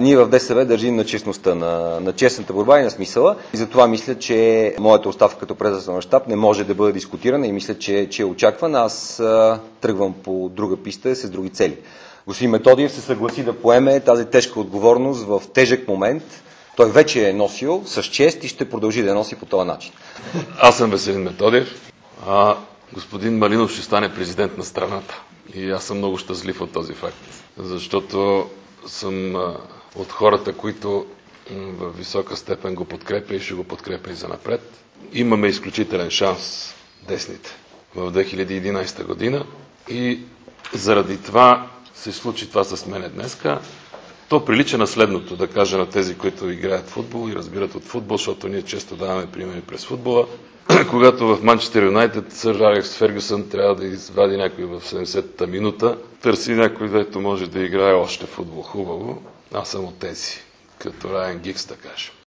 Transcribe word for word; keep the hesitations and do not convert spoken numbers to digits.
Ние в ДСБ държим на честността, на, на честната борба и на смисъла. И затова мисля, че моята оставка като председател на щаб не може да бъде дискутирана и мисля, че, че е очаквана. Аз а, тръгвам по друга писта с други цели. Господин Методиев се съгласи да поеме тази тежка отговорност в тежък момент. Той вече е носил с чест и ще продължи да я носи по този начин. Аз съм Веселин Методиев, а господин Малинов ще стане президент на страната. И аз съм много щастлив от този факт, защото съм от хората, които в висока степен го подкрепя и ще го подкрепя и занапред. Имаме изключителен шанс, десните, в две хиляди и единадесета година и заради това се случи това с мене днеска. То прилича на следното, да кажа на тези, които играят футбол и разбират от футбол, защото ние често даваме примери през футбола. Когато в Манчестър Юнайтед сър Алекс Фергюсън трябва да извади някой в седемдесетата минута, търси някой, дето може да играе още футбол хубаво. Аз съм от тези, като Райан Гигс, да кажем.